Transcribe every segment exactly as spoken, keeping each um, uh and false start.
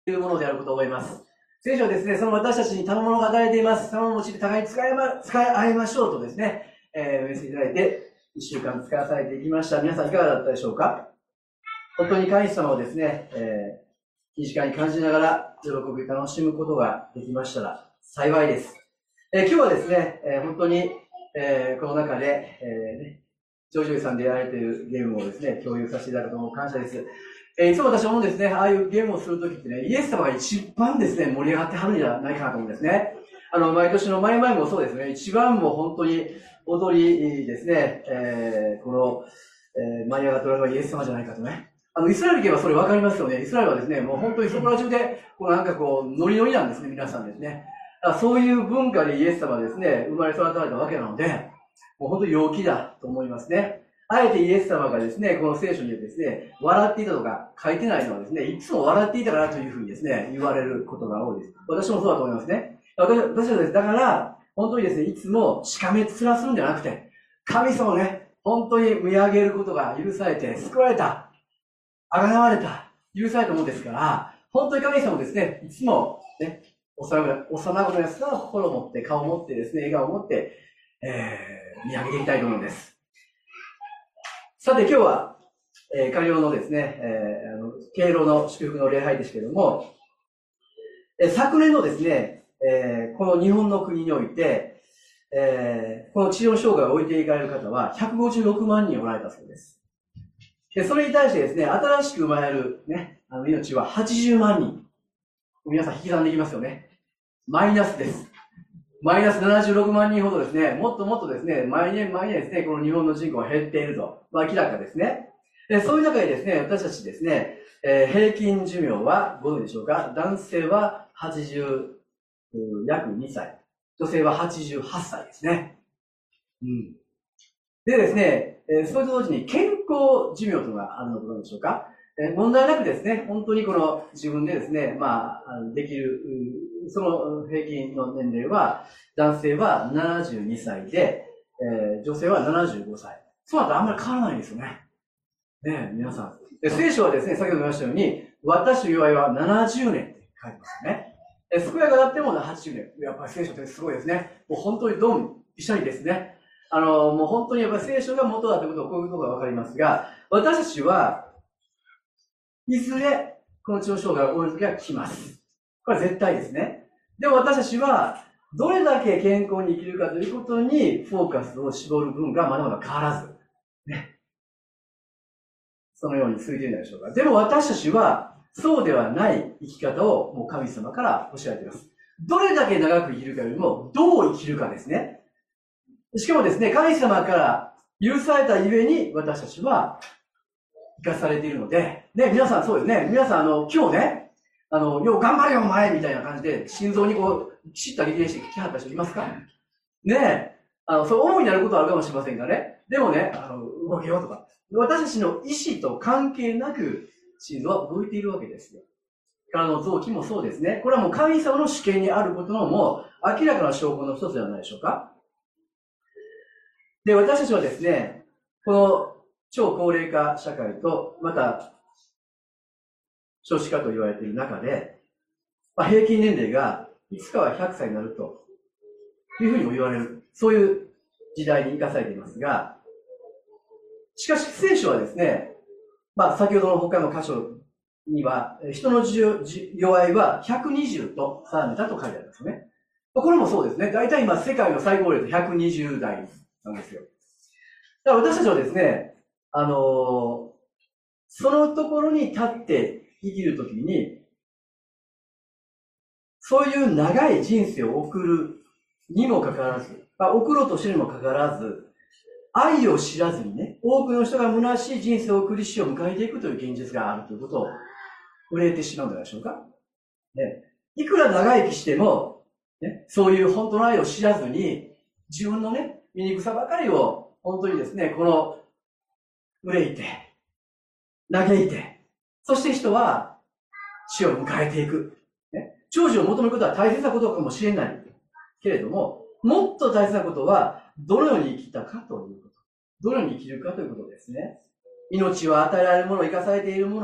いうものであることを思います。聖書はですね、その私たちに賜物が与えています。賜物を用いて互いに使い、ま、使い合いましょうとですね、えー、メッセージいただいて、一週間使わされていきました。皆さんいかがだったでしょうか？本当に神様をですね、えー、身近に感じながら、喜び楽しむことができましたら、幸いです。えー、今日はですね、えー、本当に、えー、この中で、えー、ジョージョイさんでやられているゲームをですね、共有させていただくことも感謝です。えー、いつも私は思うんですね、ああいうゲームをするときってね、イエス様が一番ですね、盛り上がってはるんじゃないかなと思うんですね。あの、毎年の前々もそうですね、一番もう本当に踊りですね、えー、この、えー、舞い上がっておられるのはイエス様じゃないかとね。あの、イスラエル系はそれ分かりますよね。イスラエルはですね、もう本当にそこら中で、こうなんかこう、ノリノリなんですね、皆さんですね。だからそういう文化でイエス様ですね、生まれ育たれたわけなので、もう本当に陽気だと思いますね。あえてイエス様がですね、この聖書にはですね、笑っていたとか書いてないのはですね、いつも笑っていたからというふうにですね、言われることが多いです。私もそうだと思いますね。私私はです、だから、本当にですね、いつもしかめつらするんじゃなくて、神様をね、本当に見上げることが許されて、救われた、あがなわれた、許されたものですから、本当に神様をですね、いつもね、幼子のやつの心を持って、顔を持ってですね、笑顔を持って、えー、見上げていきたいと思うんです。さて今日は、えー、仮用のですね、えー、あの敬老の祝福の礼拝ですけれども、えー、昨年のですね、えー、この日本の国において、えー、この治療障害を置いていかれる方はひゃくごじゅうろくまんにんおられたそうです。で、それに対してですね、新しく生まれるね、あの命ははちじゅうまんにん。皆さん引き算できますよね。マイナスです。マイナスななじゅうろくまんにんほどですね、もっともっとですね、毎年毎年ですね、この日本の人口は減っていると。まあ、明らかですね。で、そういう中でですね、私たちですね、えー、平均寿命はご存知でしょうか？男性ははちじゅう、約にさい。女性ははちじゅうはっさいですね。うん。でですね、えー、それと同時に健康寿命というのがあるのでどうでしょうか？えー、問題なくですね、本当にこの自分でですね、まあ、できる、その平均の年齢は、男性はななじゅうにさいで、えー、女性はななじゅうごさい。そうなるとあんまり変わらないんですよね。ねえ、皆さん。で、聖書はですね、先ほど言いましたように、私の祝いはななじゅうねんって書いてますよね。え、健やかだってもはちじゅうねん。やっぱり聖書ってすごいですね。もう本当にドン、ぴしゃりですね。あの、もう本当にやっぱり聖書が元だということをこういうことがわかりますが、私たちは、いずれ、この治療障害が終わる時は来ます。これは絶対ですね。でも私たちは、どれだけ健康に生きるかということにフォーカスを絞る分がまだまだ変わらず、ね。そのように続いているのでしょうか。でも私たちは、そうではない生き方をもう神様から教えられています。どれだけ長く生きるかよりも、どう生きるかですね。しかもですね、神様から許されたゆえに、私たちは生かされているので、ね、皆さんそうですね、皆さんあの、今日ね、あの、よう頑張れよお前みたいな感じで、心臓にこう、しった激励してきはった人いますか？ねえ、あの、そう、主になることはあるかもしれませんがね、でもね、あの、動けようとか、私たちの意思と関係なく、心臓は動いているわけですよ。体の臓器もそうですね。これはもう神様の主権にあることのもう明らかな証拠の一つではないでしょうか。で、私たちはですね、この超高齢化社会と、また、少子化と言われている中で、まあ、平均年齢がいつかはひゃくさいになるというふうにも言われる、そういう時代に生かされていますが、しかし聖書はですね、まあ、先ほどの他の箇所には、人の弱いはひゃくにじゅうと定めたと書いてあるんですよね。これもそうですね。大体今世界の最高齢ひゃくにじゅうだいなんですよ。だから私たちはですね、あのー、そのところに立って生きるときに、そういう長い人生を送るにもかかわらず、まあ、送ろうとしているにもかかわらず、愛を知らずにね、多くの人が虚しい人生を送り死を迎えていくという現実があるということを憂えてしまうんじゃないでしょうか。ね、いくら長生きしても、ね、そういう本当の愛を知らずに、自分のね、醜さばかりを本当にですね、この憂いて、嘆いて、そして人は死を迎えていく。ね、長寿を求めることは大切なことかもしれないけれども、もっと大切なことは、どのように生きたかということ。どのように生きるかということですね。命は与えられるもの、生かされているもの、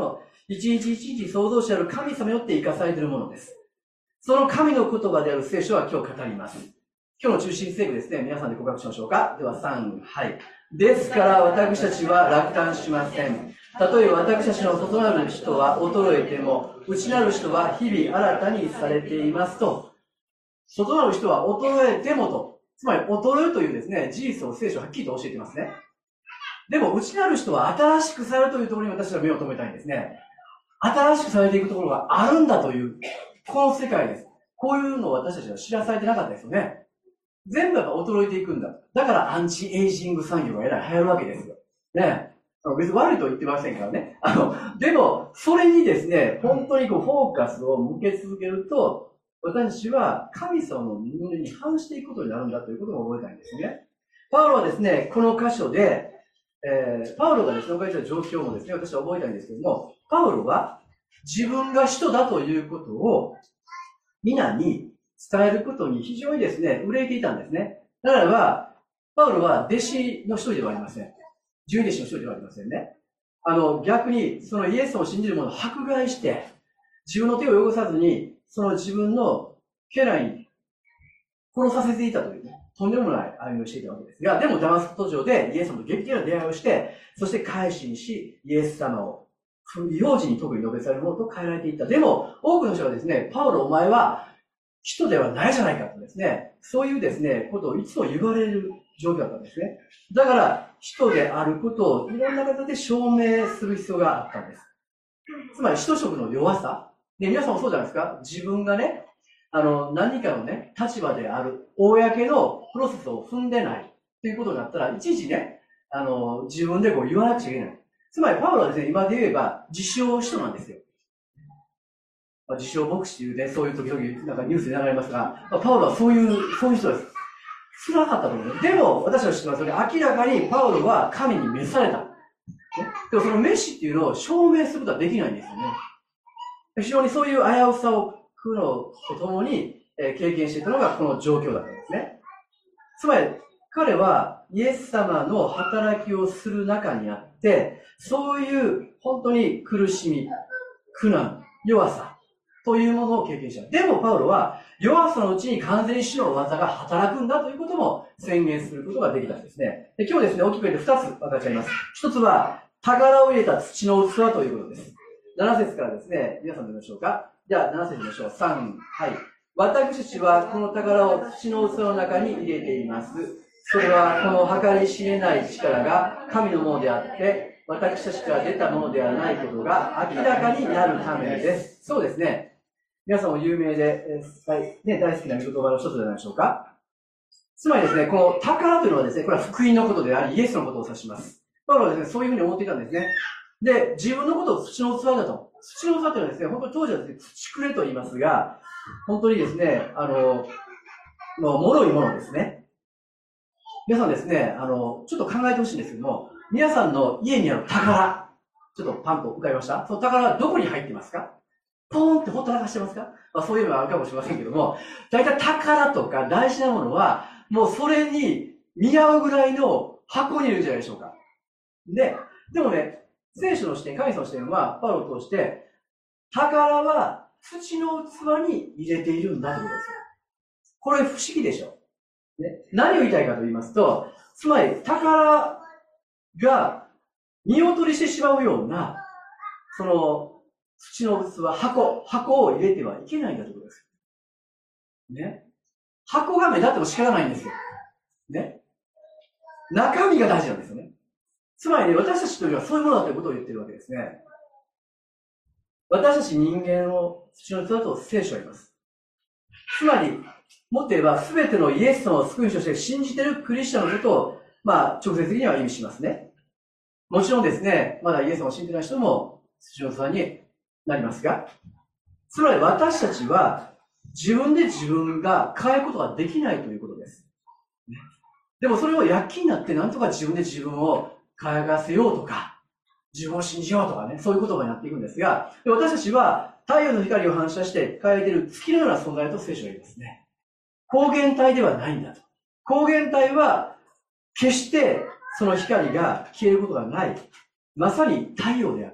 一日一日創造主である神様によって生かされているものです。その神の言葉である聖書は今日語ります。今日の中心聖句ですね。皆さんで告白しましょうか。ではさん、はい。ですから私たちは落胆しません。たとえ私たちの外なる人は衰えても、内なる人は日々新たにされていますと。外なる人は衰えてもと。つまり衰えるというですね、事実を聖書ははっきりと教えていますね。でも内なる人は新しくされるというところに私は目を留めたいんですね。新しくされていくところがあるんだという、この世界です。こういうのを私たちは知らされてなかったですよね。全部が衰えていくんだ。だからアンチエイジング産業がえらい流行るわけですよ。ね。別に悪いと言ってませんからね。あの、でも、それにですね、本当にこうフォーカスを向け続けると、私たちは神様の人間に反していくことになるんだということを覚えたいんですね。パウロはですね、この箇所で、えー、パウロがですね、置かれた状況もですね、私は覚えたいんですけども、パウロは自分が使徒だということを皆に伝えることに非常にですね、憂いていたんですね。だからば、パウロは弟子の一人ではありません。十二弟子の一人ではありませんね。あの、逆に、そのイエスを信じる者を迫害して、自分の手を汚さずに、その自分の家来に殺させていたというね、とんでもない歩みをしていたわけですが、でもダマスコ途上でイエス様と劇的な出会いをして、そして改心し、イエス様を幼児に特に述べされるものと変えられていった。でも、多くの人はですね、パウロお前は人ではないじゃないかとですね、そういうですね、ことをいつも言われる状況だったんですね。だから、人であることをいろんな形で証明する必要があったんです。つまり、使徒職の弱さ。で、皆さんもそうじゃないですか。自分がね、あの、何かのね、立場である、公のプロセスを踏んでないということになったら、いちいちね、あの、自分でこう言わなくちゃいけない。つまり、パウロはですね、今で言えば、自称使徒なんですよ。まあ、自称牧師というね、そういう時々、なんかニュースで流れますが、まあ、パウロはそういう、そういう人です。辛かったと思う。でも、私は知ってますよね。明らかにパウロは神に召された。ね、でもその召しっていうのを証明することはできないんですよね。非常にそういう危うさを苦悩とともに経験していたのがこの状況だったんですね。つまり、彼はイエス様の働きをする中にあって、そういう本当に苦しみ、苦難、弱さというものを経験した。でもパウロは弱さのうちに完全に主の技が働くんだということも宣言することができたんですね。で、今日ですね、大きく言ってふたつ分かち合います。一つは、宝を入れた土の器ということです。なな節からですね、皆さん見ましょうか。じゃあ、なな節見ましょう。さん、はい。私たちはこの宝を土の器の中に入れています。それはこの計り知れない力が神のものであって、私たちから出たものではないことが明らかになるためです。そうですね。皆さんも有名で、えーね、大好きな御言葉の一つじゃないでしょうか。つまりですね、この宝というのはですね、これは福音のことであり、イエスのことを指します。パウロはですね、そういうふうに思っていたんですね。で、自分のことを土の器だと。土の器というのはですね、本当に当時はですね、土くれと言いますが、本当にですね、あの、もう、脆いものですね。皆さんですね、あの、ちょっと考えてほしいんですけども、皆さんの家にある宝、ちょっとパンと浮かびました？その宝はどこに入っていますか？ポーンってほったらかしてますか？まあ、そういうのはあるかもしれませんけども、大体宝とか大事なものは、もうそれに見合うぐらいの箱にいるんじゃないでしょうか。で、でもね、聖書の視点、神様の視点は、パウロを通して、宝は土の器に入れているんだということですよ。これ不思議でしょ。ね、何を言いたいかと言いますと、つまり宝が見劣りしてしまうような、その土の器、箱、箱を入れてはいけないんだということです。ね。箱が目立っても仕方ないんですよ。ね。中身が大事なんですよね。つまりね、私たちというのはそういうものだということを言っているわけですね。私たち人間を土の器だと聖書は言います。つまり、もっと言えば、すべてのイエス様を救い主として信じているクリスチャンのことを、まあ、直接的には意味しますね。もちろんですね、まだイエス様を信じてない人も土の器になりますが、つまり私たちは自分で自分が変えることができないということです。でもそれを躍起になって何とか自分で自分を変えがせようとか、自分を信じようとかね、そういう言葉になっていくんですが、私たちは太陽の光を反射して変えている月のような存在と聖書が言いますね。光源体ではないんだと。光源体は決してその光が消えることがない。まさに太陽である。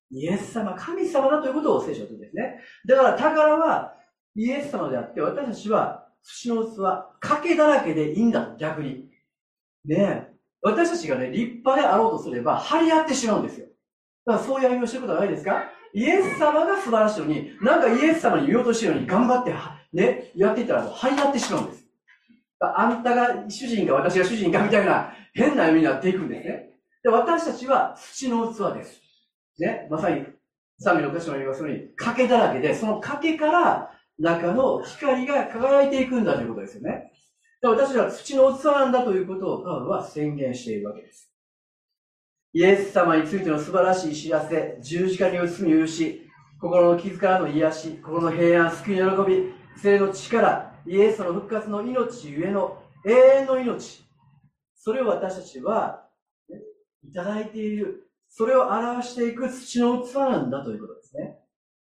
イエス様、神様だということを聖書は言うんですね。だから宝はイエス様であって、私たちは土の器、賭けだらけでいいんだと、逆に。ねえ。私たちがね、立派であろうとすれば、張り合ってしまうんですよ。だからそういう歩みをしてることはないですか？イエス様が素晴らしいのに、なんかイエス様に見落としてるのに頑張って、ね、やっていったら、張り合ってしまうんです。あんたが主人か私が主人かみたいな変な歩みになっていくんですね。で、私たちは土の器です。ね、まさに、さんびの箇所の言いますように、賭けだらけで、その賭けから中の光が輝いていくんだということですよね。で、私たちは土の器なんだということをパウロは宣言しているわけです。イエス様についての素晴らしい知らせ、十字架による罪を許し、心の傷からの癒し、心の平安、救いの喜び、聖の力、イエスの復活の命ゆえの永遠の命、それを私たちは、ね、いただいている。それを表していく土の器なんだということですね。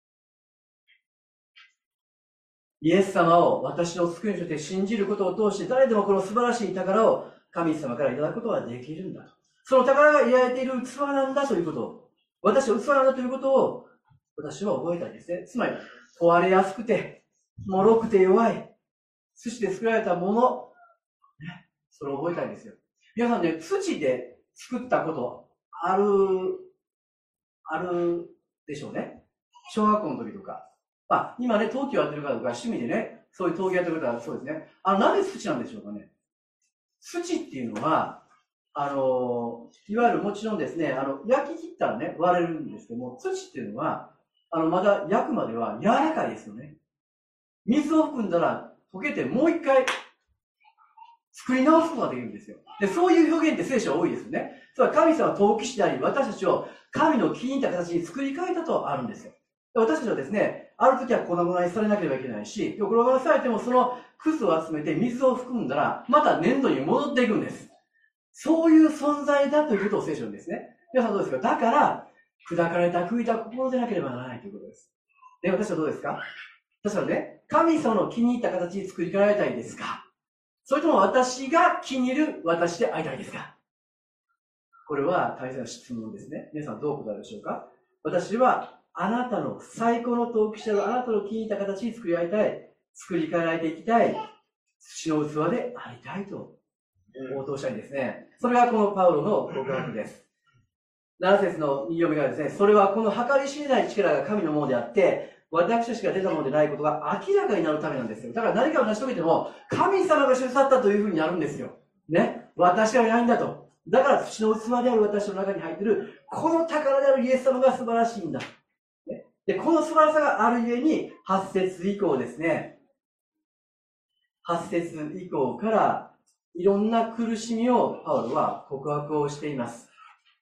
イエス様を私の救い主として信じることを通して、誰でもこの素晴らしい宝を神様からいただくことができるんだと。その宝が抱いている器なんだということを、私は器なんだということを、私は覚えたいですね。つまり、壊れやすくて、脆くて弱い、土で作られたもの、ね、それを覚えたいんですよ。皆さんね、土で作ったこと、ある、あるでしょうね。小学校の時とか。まあ、今ね、陶器をやってる方とか、趣味でね、そういう陶器やってる方はそうですね。あの、なんで土なんでしょうかね。土っていうのは、あの、いわゆるもちろんですね、あの、焼き切ったらね、割れるんですけども、土っていうのは、あの、まだ焼くまでは柔らかいですよね。水を含んだら溶けてもう一回作り直すことができるんですよ。で、そういう表現って聖書は多いですよね。つまり神様は陶器師であり、私たちを神の気に入った形に作り変えたとあるんですよ。で、私たちはですね、ある時は粉々にされなければいけないし、粉々にされてもそのクズを集めて水を含んだら、また粘土に戻っていくんです。そういう存在だということを聖書なんですね。皆さんどうですか？だから、砕かれた悔いた心でなければならないということです。で、私はどうですか？私はね、神様の気に入った形に作り変えられたいですか？それとも私が気に入る私でありたいですか？これは大切な質問ですね。皆さんどう答えるでしょうか？私はあなたの最高の陶器者のあなたの気に入った形に作り変えたい、作り変えられていきたい、土の器でありたいと応答したいんですね。それがこのパウロの告白です。なな節のに読みがですね、それはこの計り知れない力が神のものであって、私たちが出たものでないことが明らかになるためなんですよ。だから何かを成し遂げても、神様が主去ったというふうになるんですよ。ね。私はいないんだと。だから土の器である私の中に入っている、この宝であるイエス様が素晴らしいんだ。ね、で、この素晴らしさがあるゆえに、はち節以降ですね。はち節以降から、いろんな苦しみをパウロは告白をしています。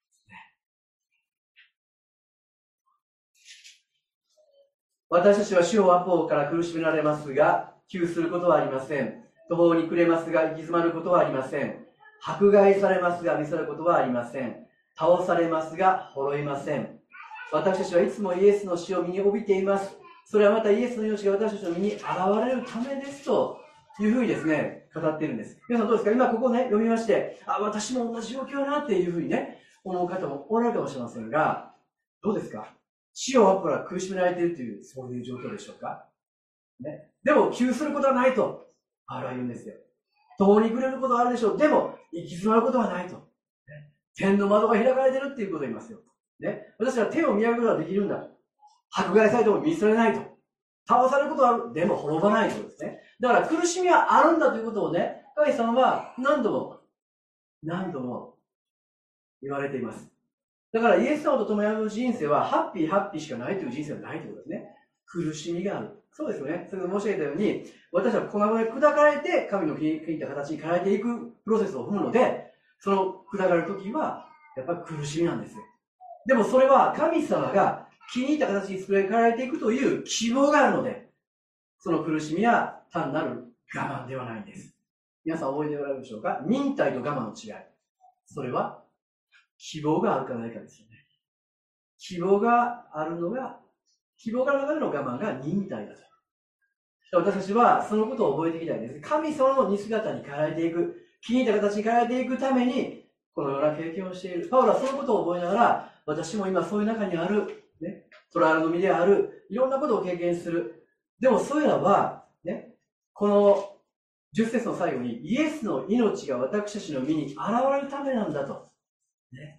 私たちは主をアポから苦しめられますが、窮することはありません。途方に暮れますが、行き詰まることはありません。迫害されますが、見せることはありません。倒されますが、滅びません。私たちはいつもイエスの死を身に帯びています。それはまたイエスの命が私たちの身に現れるためですというふうにですね、語っているんです。皆さんどうですか？今ここね、読みまして、あ、私も同じ状況だなっていうふうにね、思う方もおられるかもしれませんが、どうですか？死をアポから苦しめられているという、そういう状況でしょうか？ね。でも、窮することはないと、パウロは言うんですよ。遠に暮れることはあるでしょう。でも、行き詰まることはないと。ね、天の窓が開かれているっていうことを言いますよ。ね。私は天を見上げることができるんだ。迫害されても見捨てられないと。倒されることはある。でも滅ばないということですね。だから苦しみはあるんだということをね、神様は何度も、何度も言われています。だからイエス様と共に歩む人生はハッピーハッピーしかないという人生はないということですね。苦しみがある。そうですよね。先ほど申し上げたように、私は粉々に砕かれて神の気に入った形に変えていくプロセスを踏むので、その砕かれるときは、やっぱり苦しみなんですよ。でもそれは神様が気に入った形に作り変えられていくという希望があるので、その苦しみは単なる我慢ではないんです。皆さん覚えておられるでしょうか？忍耐と我慢の違い。それは希望があるかないかですよね。希望があるのが、希望がある中での我慢が忍耐だと。私たちはそのことを覚えていきたいんです。神様の似姿に変えられていく、気に入った形に変えられていくために、このような経験をしている。パウロはそのことを覚えながら、私も今そういう中にある、 ね、トライアルの身である、いろんなことを経験する。でも、それらは、ね、このじゅっ節の最後に、イエスの命が私たちの身に現れるためなんだと。ね、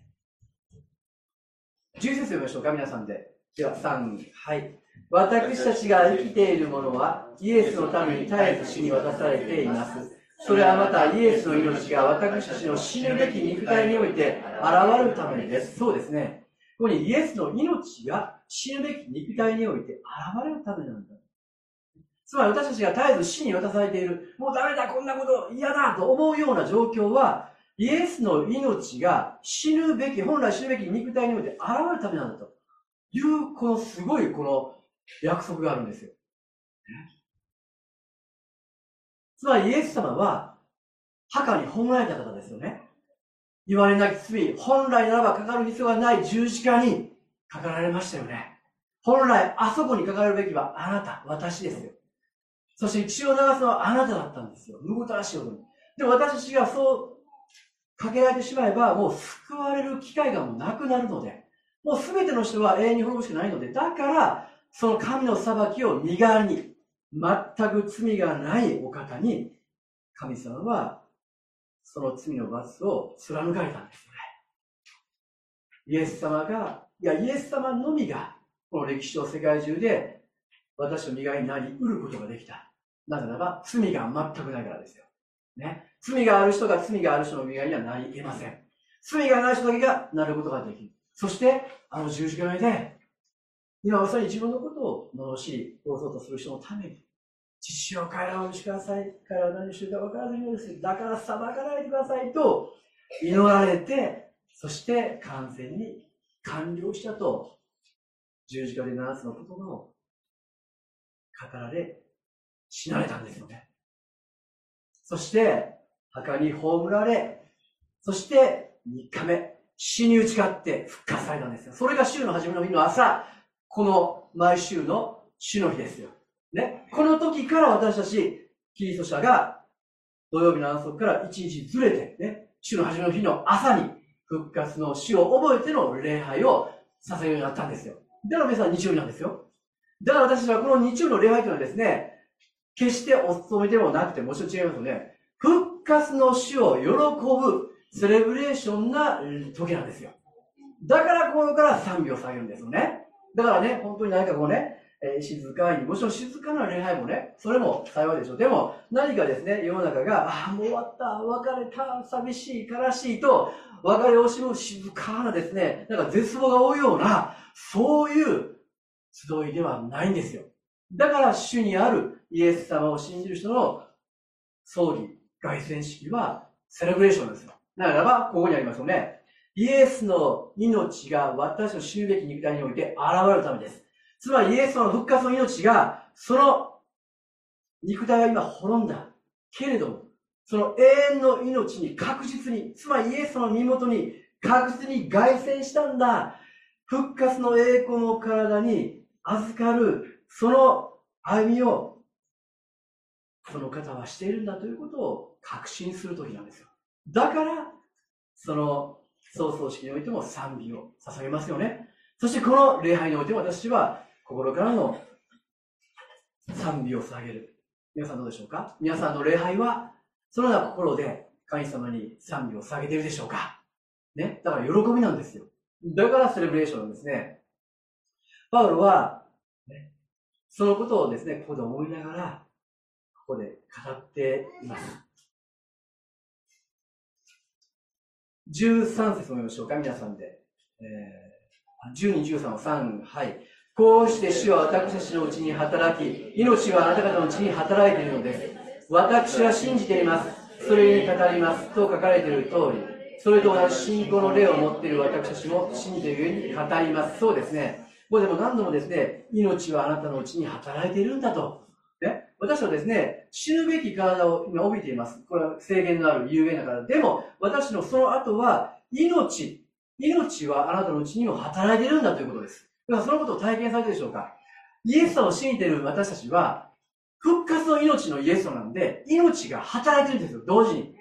じゅう節読みましょうか、皆さんで。では、さん、はい。私たちが生きているものは、イエスのために絶えず死に渡されています。それはまた、イエスの命が私たちの死ぬべき肉体において現れるためです。そうですね。ここにイエスの命が死ぬべき肉体において現れるためなんだ。つまり私たちが絶えず死に渡されている、もうダメだ、こんなこと嫌だと思うような状況は、イエスの命が死ぬべき、本来死ぬべき肉体において現れるためなんだという、このすごいこの約束があるんですよ。つまりイエス様は墓に葬られた方ですよね。言われなき罪、本来ならばかかる必要がない十字架にかかられましたよね。本来あそこにかかるべきはあなた、私ですよ。そして血を流すのはあなただったんですよ。むごたらしいことに。でも私たちがそうかけられてしまえば、もう救われる機会がもうなくなるので、もうすべての人は永遠に滅ぶしかないので、だから、その神の裁きを身代わりに、全く罪がないお方に、神様は、その罪の罰を貫かれたんですよね。イエス様が、いや、イエス様のみが、この歴史上世界中で、私の身代わりになり得ることができた。なぜならば、罪が全くないからですよ。ね。罪がある人が罪がある人の身代わりにはなり得ません。罪がない人だけがなることができる。そして、あの十字架の上で、今まさに自分のことを罵り、殺そうとする人のために、父を彼らを許してください。彼らは何をしているか分からずにです。だから裁かないでくださいと祈られて、そして完全に完了したと、十字架でななつの言葉を語られ、死なれたんですよね。そして、墓に葬られ、そしてみっかめ、死に打ち勝って復活されたんですよ。それが週の初めの日の朝、この毎週の主の日ですよ。ね。この時から私たち、キリスト者が土曜日の安息から一日ずれて、ね、週の初めの日の朝に復活の死を覚えての礼拝を捧げるようになったんですよ。だから皆さん日曜日なんですよ。だから私たちはこの日曜日の礼拝というのはですね、決してお勤めでもなくて、もちろん違いますよね。復活の死を喜ぶセレブレーションな時なんですよ。だからここから賛美を下げるんですよね。だからね、本当に何かこうね、えー、静かに、もちろん静かな礼拝もね、それも幸いでしょう。でも、何かですね、世の中が、ああ、もう終わった、別れた、寂しい、悲しいと、別れを惜しむ静かなですね、なんか絶望が多いような、そういう集いではないんですよ。だから、主にあるイエス様を信じる人の葬儀、凱旋式は、セレブレーションですよ。ならば、ここにありますよね。イエスの命が私の死ぬべき肉体において現れるためです。つまりイエスの復活の命が、その肉体は今滅んだ。けれども、その永遠の命に確実に、つまりイエスの身元に確実に凱旋したんだ。復活の栄光の体に預かる、その歩みを、その方はしているんだということを確信するときなんですよ。だから、その葬送式においても賛美を捧げますよね。そしてこの礼拝においても私は心からの賛美を捧げる。皆さんどうでしょうか？皆さんの礼拝はそのような心で神様に賛美を捧げているでしょうか？ね。だから喜びなんですよ。だからセレブレーションなんですね。パウロは、ね、そのことをですね、ここで思いながら、ここで語っています。じゅうさん節を読みましょうか、皆さんで。えー、じゅうに、じゅうさんをさん、はい。こうして主は私たちのうちに働き、命はあなた方のうちに働いているのです。私は信じています。それに語りますと書かれている通り、それと同じ信仰の霊を持っている私たちも信じているように語ります。そうですね。ここでも何度もですね、命はあなたのうちに働いているんだと。ね、私はですね、死ぬべき体を今帯びています。これは制限のある有限な体。でも、私のその後は、命、命はあなたのうちにも働いているんだということです。だからそのことを体験されているでしょうか？イエス様を信じている私たちは、復活の命のイエス様なんで、命が働いているんですよ、同時に。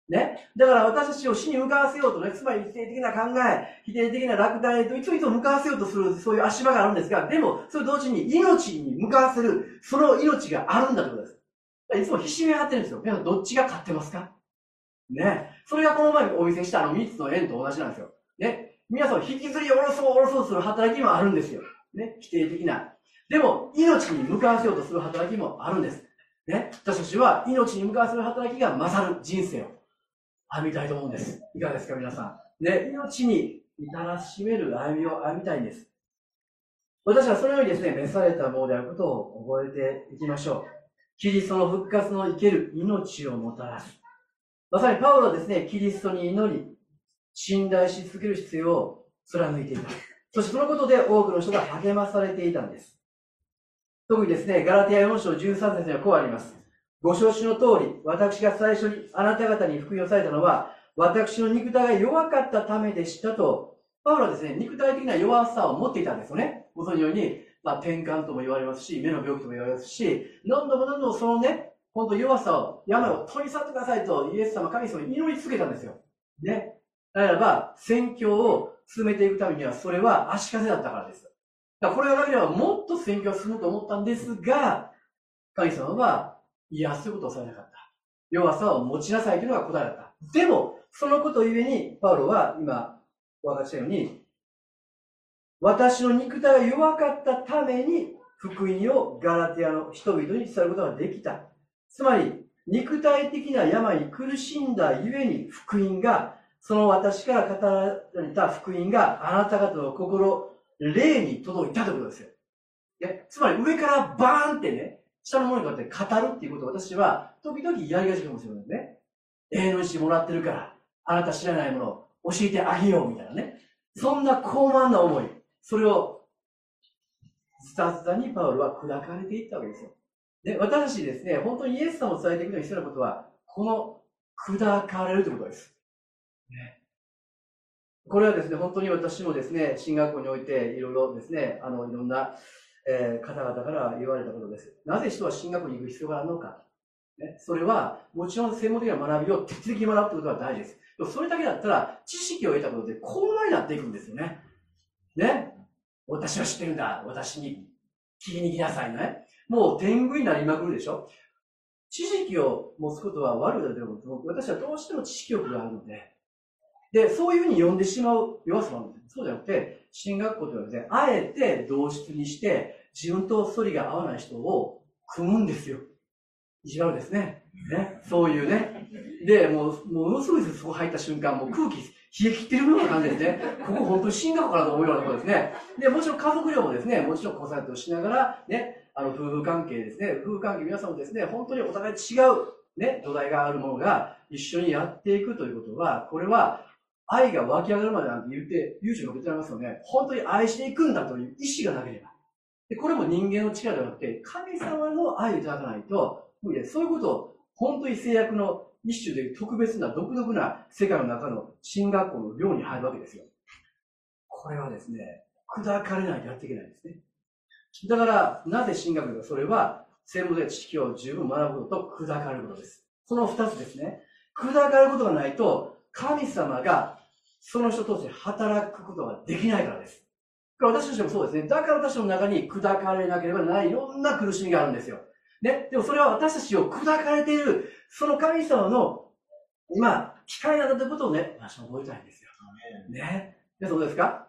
ね。だから私たちを死に向かわせようとね、つまり否定的な考え、否定的な落胆へといつもいつも向かわせようとする、そういう足場があるんですが、でも、それ同時に命に向かわせる、その命があるんだということです。いつもひしめ合ってるんですよ。皆さんどっちが勝ってますかね。それがこの前お見せしたあのみっつの円と同じなんですよ。ね。皆さん引きずり下ろそう下ろそうとする働きもあるんですよ。ね。否定的な。でも、命に向かわせようとする働きもあるんです。ね。私たちは命に向かわせる働きが勝る人生を歩みたいと思うんです。いかがですか、皆さん。ね。命に至らしめる歩みを歩みたいんです。私はそのようにですね、召されたものであることを覚えていきましょう。キリストの復活の生ける命をもたらす。まさにパウロはですね、キリストに祈り、信頼し続ける必要を貫いていた。そしてそのことで多くの人が励まされていたんです。特にですね、ガラティアよん章じゅうさん節にはこうあります。ご承知の通り、私が最初にあなた方に福音をされたのは、私の肉体が弱かったためでしたと、パウロはですね、肉体的な弱さを持っていたんですよね。そのように、まあ、転換とも言われますし、目の病気とも言われますし、何度も何度もそのね、本当弱さを、病を取り去ってくださいと、イエス様、神様に祈り続けたんですよ。ね。だからば、宣教を進めていくためには、それは足かせだったからです。だからこれがなければ、もっと宣教が進むと思ったんですが、神様は、いや、そういうことをされなかった。弱さを持ちなさいというのが答えだった。でも、そのことゆえに、パウロは今、お話したように、私の肉体が弱かったために、福音をガラティアの人々に伝えることができた。つまり、肉体的な病に苦しんだゆえに、福音が、その私から語られた福音があなた方の心、霊に届いたということですよ。ね、つまり上からバーンってね、下のものに向かって語るっていうことを私は時々やりがちかもしれないですね。永遠の意志もらってるから、あなた知らないものを教えてあげようみたいなね。そんな高慢な思い、それをズタズタにパウロは砕かれていったわけですよ。で、私たちですね、本当にイエス様を伝えていくのに必要なことは、この砕かれるということです。ね、これはですね、本当に私もですね、進学校においていろいろですね、あの、いろんな、えー、方々から言われたことです。なぜ人は進学校に行く必要があるのか。ね、それは、もちろん専門的な学びを徹底的に学ぶということは大事です。でもそれだけだったら、知識を得たことで高慢になっていくんですよね。ね。私は知ってるんだ。私に聞きに来なさいね。もう天狗になりまくるでしょ。知識を持つことは悪いだと思う。私はどうしても知識欲があるので。で、そういうふうに読んでしまう弱さもあるんです。そうじゃなくて、進学校というのはですね、あえて同質にして、自分と反りが合わない人を組むんですよ。意地悪ですね。ね。そういうね。で、もう、ものすごいです。そこ入った瞬間、もう空気、冷え切ってるような感じですね。ここ本当に進学校かなと思うようなところですね。で、もちろん家族寮もですね、もちろん子育てをしながら、ね、あの、夫婦関係ですね、夫婦関係皆さんもですね、本当にお互い違う、ね、土台があるものが一緒にやっていくということは、これは、愛が湧き上がるまでなんて言って、優秀が出てありますよね。本当に愛していくんだという意志がなければ。で、これも人間の力ではなくて、神様の愛をいただかないと、そういうことを、本当に制約の一種で特別な独特な世界の中の進学校の寮に入るわけですよ。これはですね、砕かれないとやっていけないんですね。だから、なぜ進学か、それは、専門的な知識を十分学ぶことと砕かれることです。その二つですね。砕かれることがないと、神様がその人として働くことができないからです。私たちもそうですね。だから私の中に砕かれなければならないいろんな苦しみがあるんですよ。ね。でもそれは私たちを砕かれている、その神様の、今、機会なんだということをね、私も覚えたいんですよ。ね。で、そうですか？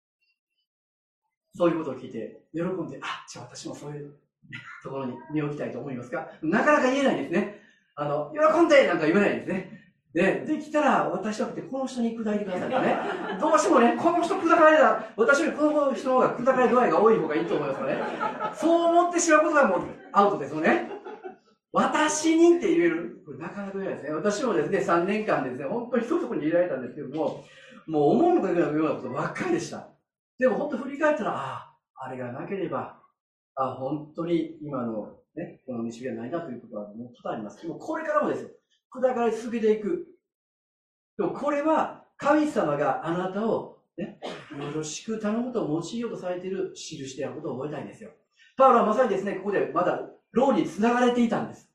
そういうことを聞いて、喜んで、あ、じゃあ私もそういうところに身を置きたいと思いますか？なかなか言えないですね。あの、喜んでなんか言えないですね。で、できたら、私はこの人に砕いてくださいとね。どうしてもね、この人砕かれた、私よりこの人の方が砕かれ度合いが多い方がいいと思いますからね。そう思ってしまうことがもうアウトですよね。私にって言える。これなかなか言えないですね。私もですね、さんねんかんでですね、本当に一とこに入れられたんですけども、もう思うのかようなことばっかりでした。でも本当振り返ったら、ああ、あれがなければ、あ本当に今のね、この道がないなということはもう多々あります。でもこれからもですよ。砕かれ続けていく。でもこれは神様があなたを、ね、よろしく頼むと用いようとされている印であることを覚えたいんですよ。パウロはまさにですね、ここでまだ牢に繋がれていたんです。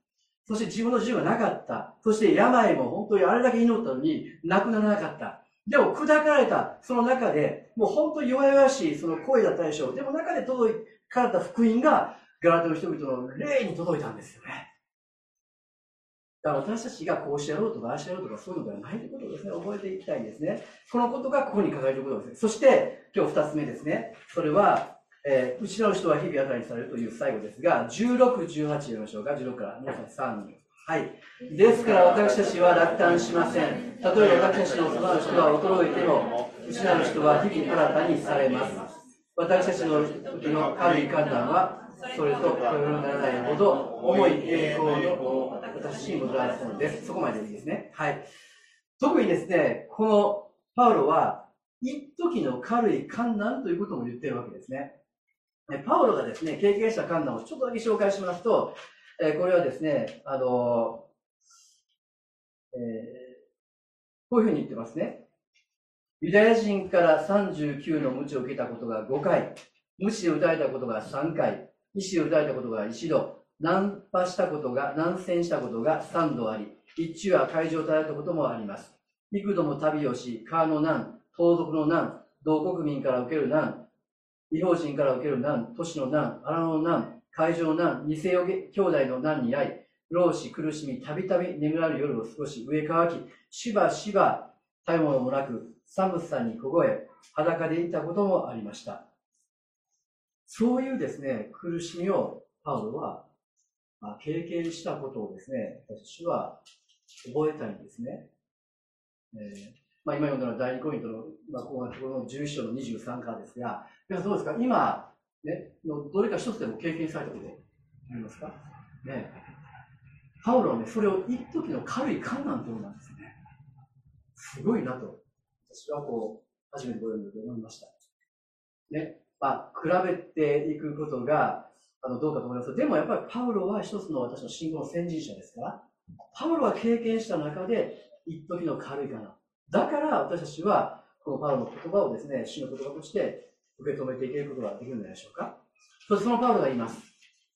そして自分の自由がなかった。そして病も本当にあれだけ祈ったのになくならなかった。でも砕かれたその中で、もう本当に弱々しいその声だったでしょう。でも中で届かれた福音がガラテの人々の霊に届いたんですよね。だから私たちがこうしてやろうとかああしてやろうとかそういうのではないということをですね、覚えていきたいんですね。このことがここに書かれていることです。そして今日二つ目ですね。それは、えー、失う人は日々与えにされるという最後ですが、じゅうろく、じゅうはち読みましょうか。じゅうろくから皆さんさんにん。はい。ですから私たちは落胆しません。たとえ私たちの備わる人は衰えても、失う人は日々新たにされます。私たちの時の軽い観覧は、それと比べられないほど重い栄光の私に戻られたのです。そこまででいいですね。はい。特にですね、このパウロは、一時の軽い観難ということも言っているわけですね。パウロがですね、経験した観難をちょっとだけ紹介しますと、これはですね、あの、えー、こういうふうに言ってますね。ユダヤ人からさんじゅうきゅうの鞭を受けたことがごかい、鞭で打たれたことがさんかい、石で打たれたことがいちど、難破したことが、難戦したことがさんどあり、一中は海上を漂ったこともあります。幾度も旅をし、川の難、盗賊の難、同国民から受ける難、異邦人から受ける難、都市の難、荒野の難、海上の難、偽兄弟の難に遭い、老死苦しみ、たびたび眠られる夜を過ごし、上乾き、しばしば食べ物もなく、寒さに凍え、裸でいたこともありました。そういうですね、苦しみをパウロは、まあ、経験したことをですね、私は覚えたいんですね。えーまあ、今読んだのは第二コリントの、まあ、このじゅういっ章のにじゅうさんからですが、皆さんどうですか今、ね、どれか一つでも経験されたことありますかね。パウロはね、それを一時の軽い観難というのなんですよね。すごいなと、私はこう、初めてご読んでて思いました。ね。まあ、比べていくことが、あの、どうかと思います。でもやっぱりパウロは一つの私の信仰の先人者ですから、パウロは経験した中で、一時の軽い観難。だから私たちは、このパウロの言葉をですね、主の言葉として受け止めていけることができるんじゃないでしょうか。そしてそのパウロが言います。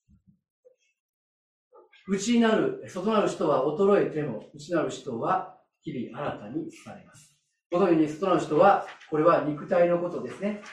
内なる、外なる人は衰えても、内なる人は日々新たにされます。このように外なる人は、これは肉体のことですね。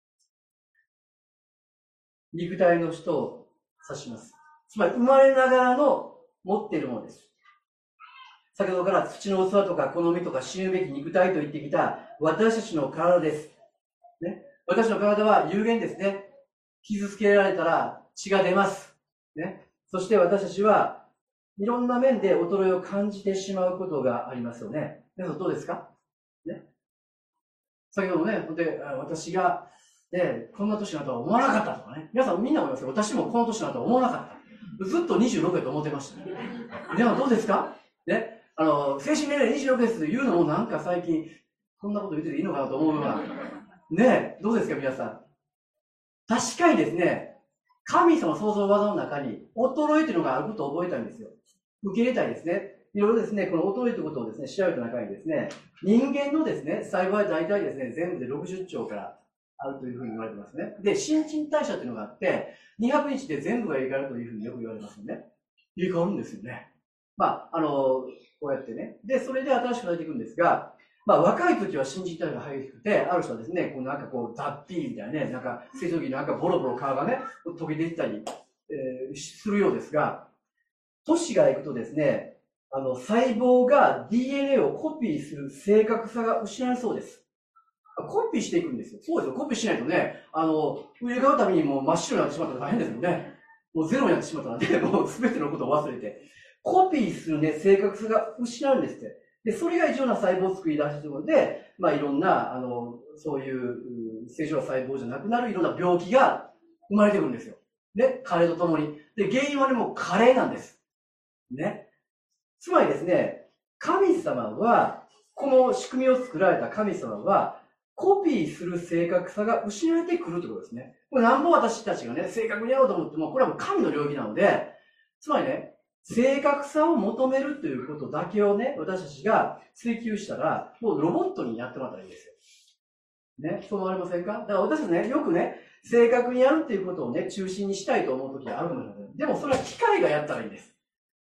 肉体の人を指します。つまり、生まれながらの持っているものです。先ほどから土の器とか好みとか死ぬべき肉体と言ってきた私たちの体です。ね、私の体は有限ですね。傷つけられたら血が出ます。ね、そして私たちはいろんな面で衰えを感じてしまうことがありますよね。皆さんどうですか、ね、先ほどね、で私が、ね、こんな年になるとは思わなかったとかね。皆さんみんな思いますよ。私もこの年になるとは思わなかった。ずっとにじゅうろくやと思ってました、ね。皆さんどうですかね。あの、精神年齢にじゅうろくですって言うのもなんか最近、こんなこと言ってていいのかなと思うような。ねえ、どうですか皆さん。確かにですね、神様創造技の中に衰えというのがあることを覚えたいんですよ。受け入れたいですね。いろいろですね、この衰えということをですね、調べた中にですね、人間のですね、細胞は大体ですね、全部でろくじゅっちょうからあるというふうに言われてますね。で、新陳代謝というのがあって、にひゃくにちで全部が入れ替わるというふうによく言われますよね。入れ替わるんですよね。まあ、あの、こうやってね。で、それで新しくなっていくんですが、まあ、若い時は新陳代謝が激しくて、ある人はですね、こうなんかこう、脱皮みたいなね、なんか、成長期なんかボロボロ皮がね、溶けていったり、えー、するようですが、年がいくとですね、あの、細胞が ディーエヌエー をコピーする正確さが失われそうです。コピーしていくんですよ。そうですよ。コピーしないとね、あの、上がうためにもう真っ白になってしまったら大変ですよね。もうゼロになってしまったらね、もう全てのことを忘れて。コピーするね、正確さが失うんですって。で、それが異常な細胞を作り出しているので、まあいろんな、あの、そういう正常な細胞じゃなくなるいろんな病気が生まれてくるんですよ。ね、加齢とともに。で、原因はね、もう加齢なんです。ね。つまりですね、神様は、この仕組みを作られた神様は、コピーする正確さが失われてくるということですね。これなんぼ私たちがね、正確にやろうと思っても、これはもう神の領域なので、つまりね、正確さを求めるということだけをね、私たちが追求したら、もうロボットにやってもらったらいいですよ。ね、そう思われませんか？だから私たちね、よくね、正確にやるっていうことをね、中心にしたいと思うときがあるかもしれません。でもそれは機械がやったらいいです。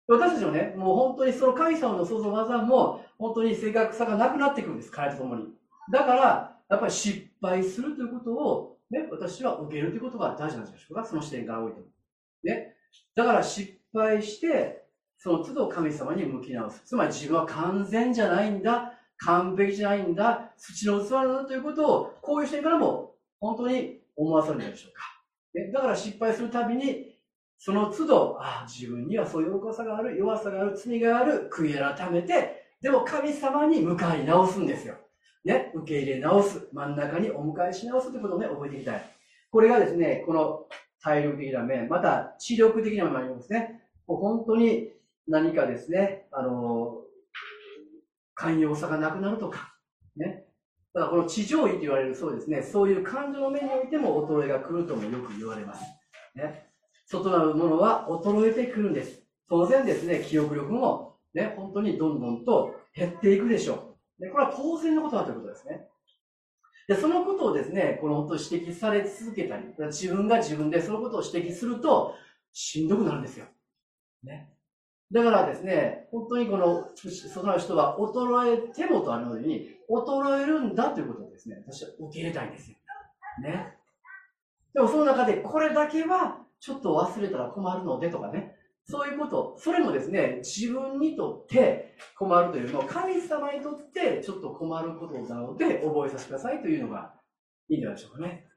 私たちもね、もう本当にその神様の創造技も、本当に正確さがなくなってくるんです、彼と共に。だから、やっぱり失敗するということを、ね、私は受けるということが大事なんでしょうか、その視点からおいても。ね。だから失敗して、その都度神様に向き直す。つまり自分は完全じゃないんだ、完璧じゃないんだ、土の器なんだということを、こういう視点からも本当に思わされるでしょうか。ね、だから失敗するたびに、その都度、ああ、自分にはそういう愚かさがある、弱さがある、罪がある、悔い改めて、でも神様に向かい直すんですよ。ね、受け入れ直す、真ん中にお迎えし直すということをね、覚えていきたい。これがですね、この体力的な面、また知力的な面もありますね。もう本当に何かですね、あの、寛容さがなくなるとか、ね。だからこの地上位と言われるそうですね、そういう感情の面においても衰えが来るともよく言われます。ね。外なるものは衰えてくるんです。当然ですね、記憶力もね、本当にどんどんと減っていくでしょう。でこれは当然のことだということですね。で、そのことをですね、この本当に指摘され続けたり、自分が自分でそのことを指摘すると、しんどくなるんですよ。ね。だからですね、本当にこの、外なる人は衰えてもとあるのに、衰えるんだということをですね、私は受け入れたいんですよ。ね。でもその中で、これだけは、ちょっと忘れたら困るのでとかね、そういうこと、それもですね、自分にとって困るというのを、神様にとってちょっと困ることなので覚えさせてくださいというのがいいんじゃないでしょうかね。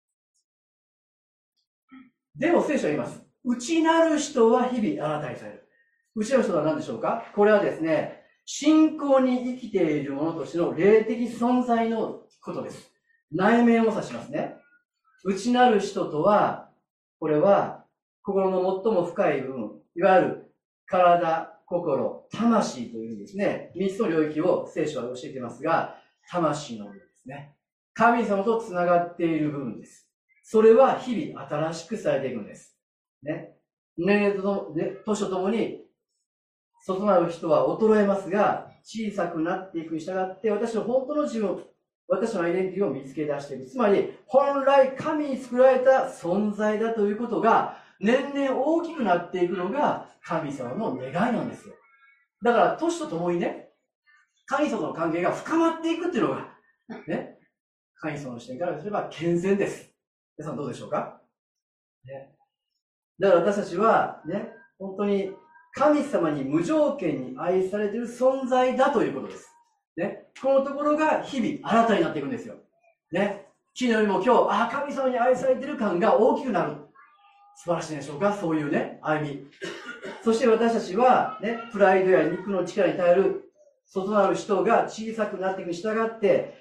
でも聖書は言います。内なる人は日々新たにされる。内なる人は何でしょうか？これはですね、信仰に生きている者としての霊的存在のことです。内面を指しますね。内なる人とは、これは心の最も深い部分、いわゆる体、心、魂というですね、三つの領域を聖書は教えていますが、魂の部分ですね。神様とつながっている部分です。それは日々新しくされていくんです。ね。年齢と、ね、年とともに、外なる人は衰えますが、小さくなっていくに従って、私の本当の自分、私のアイデンティティを見つけ出していく。つまり、本来神に作られた存在だということが、年々大きくなっていくのが神様の願いなんですよ。だから、年とともにね、神様の関係が深まっていくっていうのが、ね、神様の視点からすれば健全です。皆さんどうでしょうか、ね、だから私たちは、ね、本当に神様に無条件に愛されている存在だということです。ね、このところが日々新たになっていくんですよ。ね、昨日よりも今日、あ、神様に愛されている感が大きくなる。素晴らしいでしょうか、そういうね、歩み。そして私たちは、ね、プライドや肉の力に耐える外なる人が小さくなっていくに従って、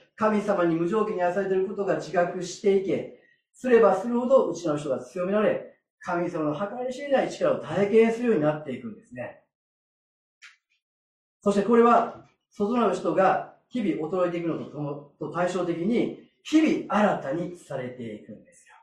神様に無条件に愛されていることが自覚していけ、すればするほど内なる人が強められ、神様の計り知れない力を体験するようになっていくんですね。そしてこれは、外なる人が日々衰えていくのとと対照的に、日々新たにされていくんですよ。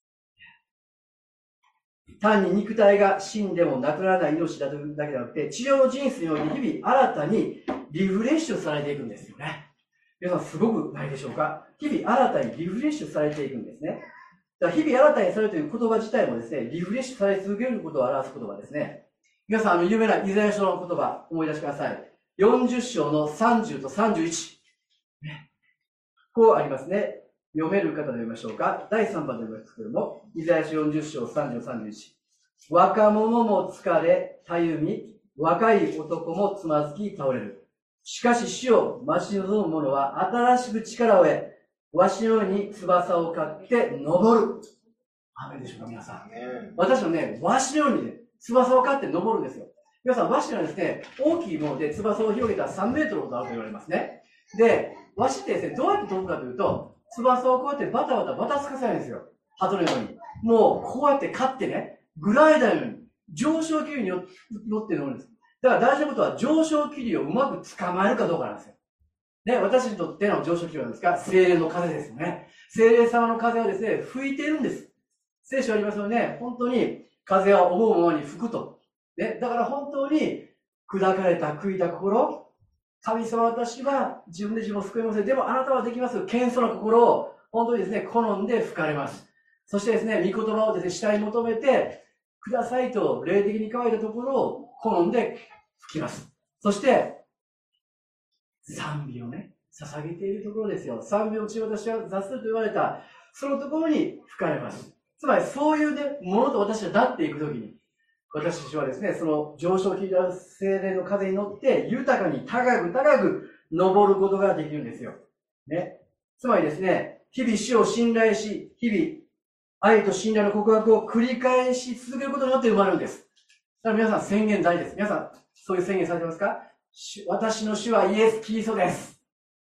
単に肉体が死んでもなくならない命だけじゃなくて、治療の人生において日々新たにリフレッシュされていくんですよね。皆さんすごくないでしょうか？日々新たにリフレッシュされていくんですね。だから日々新たにされるという言葉自体もですね、リフレッシュされ続けることを表す言葉ですね。皆さん、あの有名なイザヤ書の言葉、思い出してください。よんじゅっ章のさんじゅうとさんじゅういち。ね、こうありますね。読める方で読みましょうか。だいさんばんで読みますけれども、イザヤ書よんじゅっ章さんじゅう、さんじゅういち。若者も疲れ、たゆみ、若い男もつまずき倒れる。しかし死を待ち望む者は新しく力を得、わしのように翼をかって登る。アメでしょうか、皆さん。私のね、わしのようにね、翼をかって登るんですよ。皆さん、わしはですね、大きいもので翼を広げたらさんメートルほどあると言われますね。で、わしってですね、どうやって飛ぶかというと、翼をこうやってバタバタバタつかせないんですよ。鳩のように。もう、こうやって勝ってね、グライダーのように、上昇気流に乗って乗るんです。だから大事なことは、上昇気流をうまく捕まえるかどうかなんですよ。ね、私にとっての上昇気流なんですが、精霊の風ですよね。精霊様の風はですね、吹いているんです。聖書ありますよね。本当に風は思うままに吹くと。ね、だから本当に砕かれた、悔いた心、神様、私は自分で自分を救いません。でもあなたはできます。謙遜な心を本当にですね、好んで吹かれます。そしてですね、御言葉をですね、下に求めて、 くださいと霊的に乾いたところを好んで吹きます。そして、賛美をね、捧げているところですよ。賛美をち私は雑すると言われた、そのところに吹かれます。つまり、そういう、ね、ものと私はなっていくときに、私たちはですね、その上昇気流精霊の風に乗って、豊かに高く高く登ることができるんですよ。ね。つまりですね、日々主を信頼し、日々愛と信頼の告白を繰り返し続けることによって生まれるんです。だから皆さん宣言大事です。皆さん、そういう宣言されてますか？私の主はイエス・キリストです。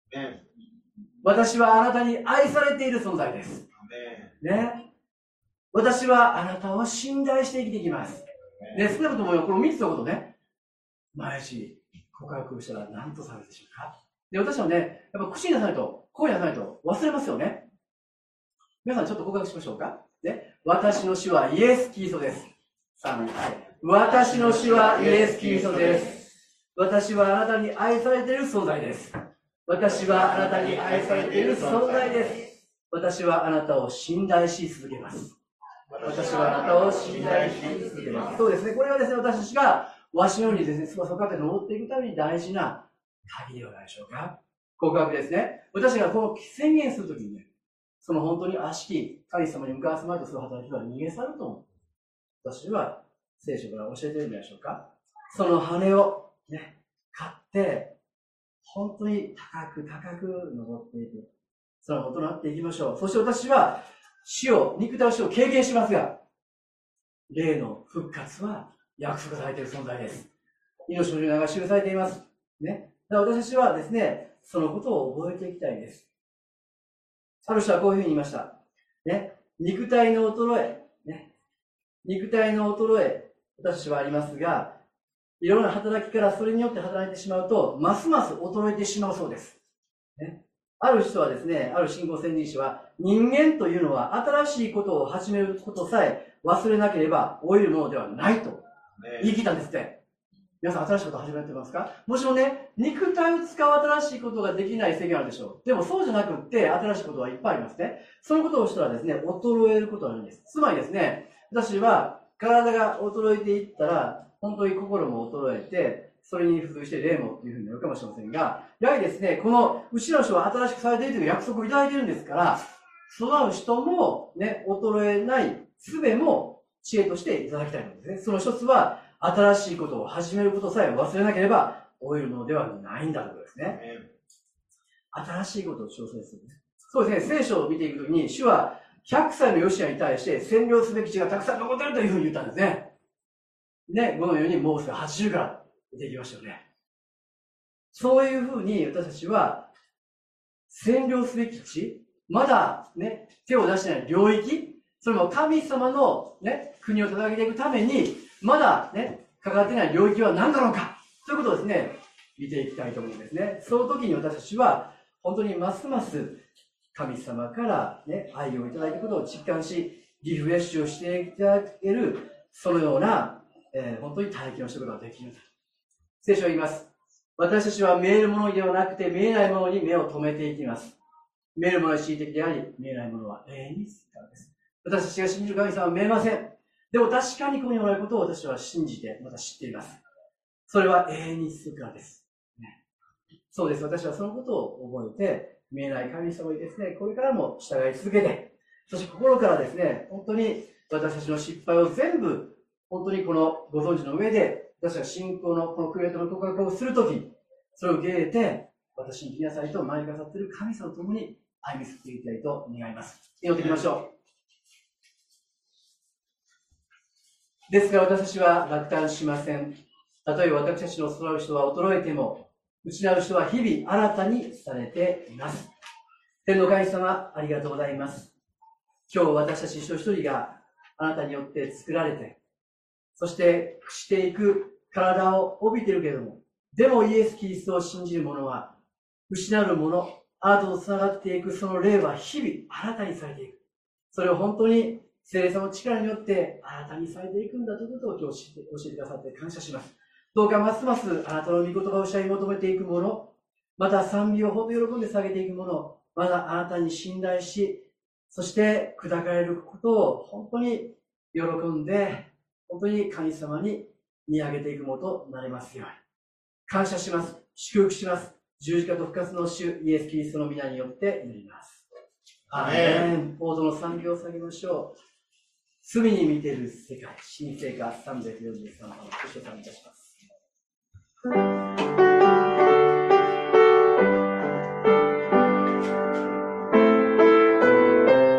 私はあなたに愛されている存在です。ね。私はあなたを信頼して生きていきます。ね、少なくともこのみっつのことね、毎日告白したら何とされるでしょうか。で、私はね、やっぱ口に出さないと、声に出さないと忘れますよね。皆さんちょっと告白しましょうか。ね、私の主はイエス・キリストです。さん、はい。私の主はイエス・キリストです。私はあなたに愛されている存在です。私はあなたに愛されている存在です。私はあなたを信頼し続けます。私はあなたを信頼し続けます。そうですね。これはですね、私たちがわしのようにですね、翼をかけて登っていくために大事な鍵ではないでしょうか。告白ですね。私がこの宣言するときにね、その本当に悪しき神様に向かわすまいとする働きは逃げ去ると思う。私は聖書から教えているんでしょうか。その羽をね、買って、本当に高く高く登っていく。そのことになっていきましょう。そして私は死を、肉体の死を経験しますが、霊の復活は約束されている存在です。命の名が記されています。ね。だから私たちはですね、そのことを覚えていきたいです。ある人はこういうふうに言いました。ね。肉体の衰え、ね。肉体の衰え、私たちはありますが、いろんな働きからそれによって働いてしまうと、ますます衰えてしまうそうです。ね。ある人はですね、ある信仰宣言士は、人間というのは新しいことを始めることさえ忘れなければ老いるものではないと言い切ったんですって。皆さん新しいことを始めてますか？もちろんね、肉体を使う新しいことができない制限あるでしょう。でもそうじゃなくって、新しいことはいっぱいありますね。そのことをしたらですね、衰えることがあるんです。つまりですね、私は体が衰えていったら、本当に心も衰えて、それに付随して霊もっていうふうになるかもしれませんが、やはりですね、この後ろの人は新しくされているという約束をいただいているんですから、その人もね、衰えない術も知恵としていただきたいのですね。その一つは、新しいことを始めることさえ忘れなければ、老いるのではないんだということですね。新しいことを挑戦する。そうですね、聖書を見ていくときに、主はひゃくさいのヨシアに対して占領すべき地がたくさん残っているというふうに言ったんですね。ね、このようにモーセがはちじゅうから出てきましたよね。そういうふうに私たちは、占領すべき地、まだね、手を出してない領域、それも神様のね、国を叩げていくために、まだね、かかってない領域は何だろうか、ということをですね、見ていきたいと思うんですね。その時に私たちは、本当にますます神様からね、愛をいただいたことを実感し、リフレッシュをしていただける、そのような、えー、本当に体験をすることができるんだ。聖書は言います。私たちは見えるものではなくて見えないものに目を留めていきます。見えるものは恣意的であり、見えないものは永遠にするからです。私たちが信じる神様は見えません。でも確かにここにおられることを私は信じて、また知っています。それは永遠にするからです。ね、そうです。私はそのことを覚えて、見えない神様にですね、これからも従い続けて、そして心からですね、本当に私たちの失敗を全部、本当にこのご存知の上で、私は信仰のこのクリエイトの告白をするとき、それを受け入れて、私に来なさいと前に飾っている神様と共に歩み進めていきたいと願います。祈っていきましょう。ですから私たちは落胆しません。たとえ私たちの育る人は衰えても、失う人は日々新たにされています。天の神様、ありがとうございます。今日私たち一人一人があなたによって作られて、そして朽ちていく体を帯びているけれども、でもイエス・キリストを信じる者は、失う者、あなたとつながっていくその霊は日々新たにされていく。それを本当に聖霊様の力によって新たにされていくんだということを今日教えてくださって感謝します。どうかますますあなたの御言葉を主に求めていく者、また賛美を本当に喜んで下げていく者、まだあなたに信頼し、そして砕かれることを本当に喜んで本当に神様に見上げていくものとなれますように。感謝します。祝福します。十字架と復活の主イエス・キリストの皆によって祈ります。アーメン。王座の賛美を下げましょう。罪に見ている世界、新生活さんびゃくよんじゅうさんばん、ご唱賛いたします。